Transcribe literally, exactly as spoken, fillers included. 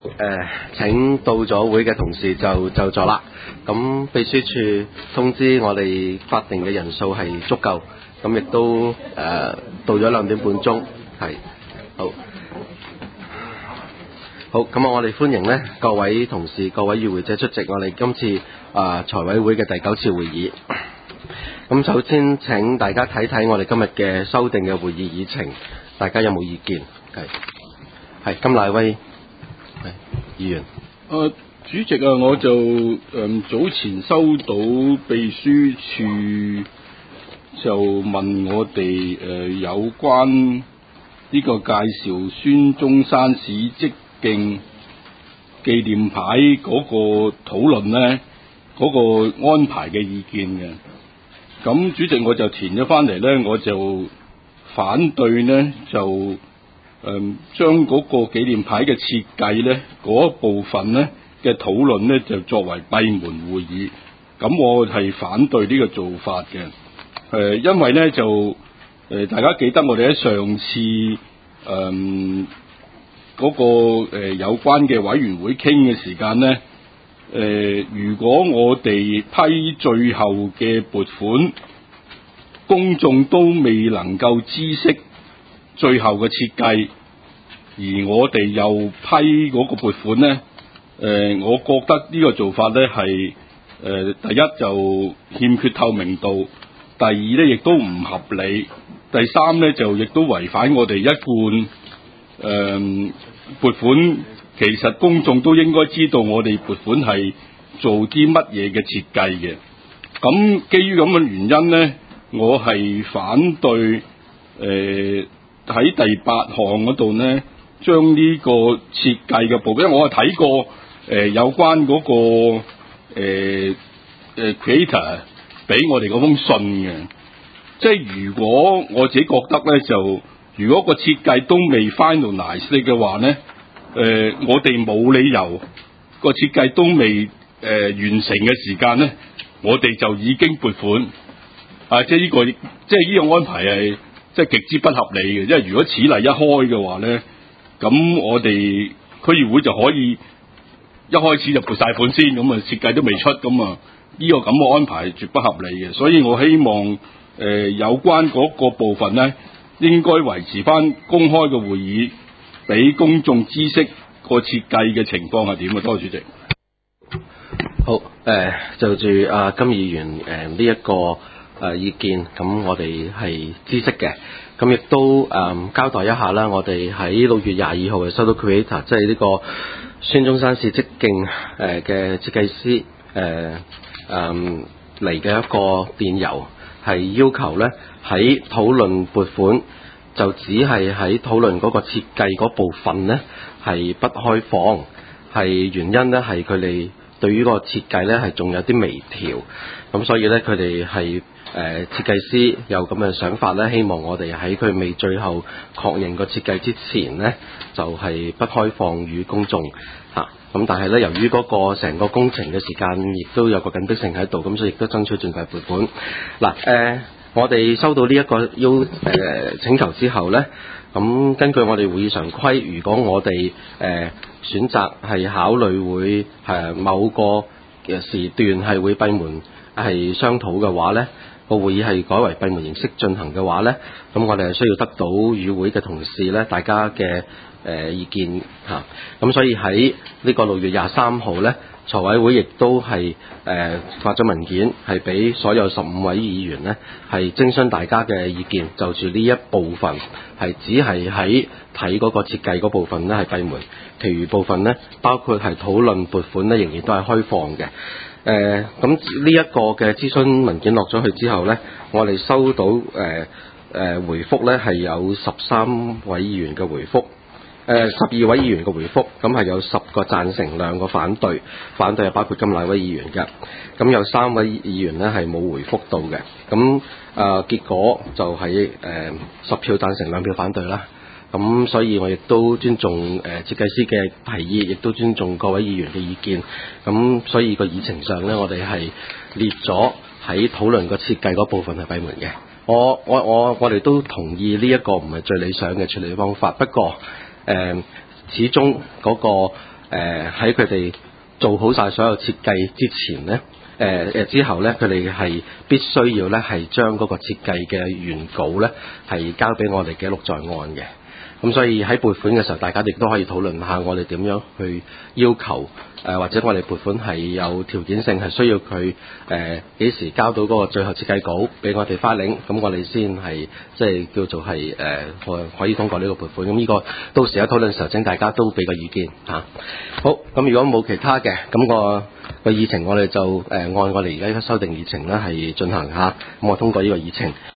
誒、呃，請到咗會嘅同事就就座啦。咁秘書處通知我哋法定嘅人數係足夠，咁亦都誒、呃、到咗兩點半鐘，係好。好，咁啊，我哋歡迎呢各位同事、各位與會者出席我哋今次啊財委會嘅第九次會議。咁首先請大家睇睇我哋今日嘅修訂嘅會議議程，大家有冇意見？係係甘乃威係議員。 誒、啊、主席啊，我就誒、嗯、早前收到秘書處就問我哋誒、呃、有關呢個介紹孫中山史蹟徑紀念牌嗰個討論咧，嗰、那個安排嘅意見嘅。咁主席我就填咗翻嚟咧，我就反對咧就誒將嗰個紀念牌嘅設計咧嗰一部分咧嘅討論咧就作為閉門會議。咁我係反對呢個做法嘅。誒、呃，因為咧就誒、呃、大家記得我哋喺上次誒。呃嗰、那個誒、呃、有關嘅委員會傾嘅時間咧，誒、呃、如果我哋批最後嘅撥款，公眾都未能夠知悉最後嘅設計，而我哋又批嗰個撥款咧，誒、呃、我覺得呢個做法咧係誒第一就欠缺透明度，第二咧亦都唔合理，第三咧就亦都違反我哋一貫。誒、嗯，撥款其實公眾都應該知道我哋撥款係做啲乜嘢嘅設計嘅。咁基於咁嘅原因呢，我係反對誒喺、呃、第八項嗰度呢，將呢個設計嘅部分，因為我係睇過誒、呃、有關嗰、那個誒誒、呃呃、creator 俾我哋嗰封信嘅。即係如果我自己覺得呢就。如果個設計都未 finalize 嘅話咧，誒、呃，我哋冇理由個設計都未誒、呃、完成嘅時間咧，我哋就已經撥款啊！即係呢個，即係呢個安排係即係極之不合理嘅。因為如果此例一開嘅話咧，咁我哋區議會就可以一開始就撥晒款先，咁啊設計都未出，咁啊呢個咁嘅安排係絕不合理嘅。所以我希望誒、呃、有關嗰個部分咧。應該維持翻公開嘅會議，俾公眾知悉個設計嘅情況係點啊！多謝主席。 好，誒、呃、就住阿甘議員誒呢一個誒、呃、意見，咁我哋係知悉嘅。咁亦都誒、呃、交代一下啦，我哋喺六月廿二號係收到 Creator，即係呢個孫中山史蹟徑誒嘅設計師誒誒嚟嘅一個電郵。係要求咧喺討論撥款，就只係喺討論嗰個設計嗰部分咧係不開放，係原因咧係佢哋對於嗰個設計咧係仲有啲微調，咁所以咧佢哋係誒設計師有咁嘅想法咧，希望我哋喺佢未最後確認個設計之前咧就係、是、不開放與公眾嚇。咁但係咧，由於嗰個成個工程嘅時間，亦都有個緊迫性喺度，咁所以亦都爭取盡快撥款。嗱，誒，我哋收到呢一個要誒、呃、請求之後咧，咁根據我哋會議常規，如果我哋誒、呃、選擇係考慮會誒某個嘅時段係會閉門係商討嘅話咧，個會議係改為閉門形式進行嘅話咧，咁我哋係需要得到與會嘅同事咧，大家嘅誒、呃、意見嚇，咁、啊、所以喺呢個六月廿三號咧，財委會亦都係誒、呃、發咗文件，係俾所有十五位議員咧係徵詢大家嘅意見，就住呢一部分係只係喺睇嗰個設計嗰部分咧係閉門，其餘部分咧包括係討論撥款咧仍然都係開放嘅。誒咁呢一個嘅諮詢文件落咗去之後咧，我哋收到誒誒、呃呃、回覆咧係有十三位議員嘅回覆。誒十二位議員嘅回覆，咁係有十個贊成，兩個反對，反對係包括甘乃威議員嘅，咁有三位議員呢係冇回覆到嘅，咁誒、呃、結果就係誒十票贊成，兩票反對啦。咁所以我亦都尊重誒、呃、設計師嘅提議，亦都尊重各位議員嘅意見。咁所以個議程上呢，我哋係列咗喺討論個設計嗰部分係閉門嘅。我我我我哋都同意呢一個唔係最理想嘅處理方法，不過誒、呃，始終嗰、那個誒、 誒喺佢哋做好晒所有設計之前咧，誒、呃、誒之後咧，佢哋係必須要咧係將嗰個設計嘅原稿咧係交俾我哋記錄在案嘅。咁所以喺撥款嘅時候，大家亦都可以討論下我哋點樣去要求誒、呃，或者我哋撥款係有條件性，係需要佢誒幾時交到嗰個最後設計稿俾我哋花領，咁我哋先係即係叫做係誒可可以通過呢個撥款。咁呢個到時喺討論嘅時候，請大家都俾個意見嚇、啊。好，咁如果冇其他嘅，咁、個個議程我哋就誒、呃、按我哋而家嘅修訂議程咧係進行下，咁我通過呢個議程。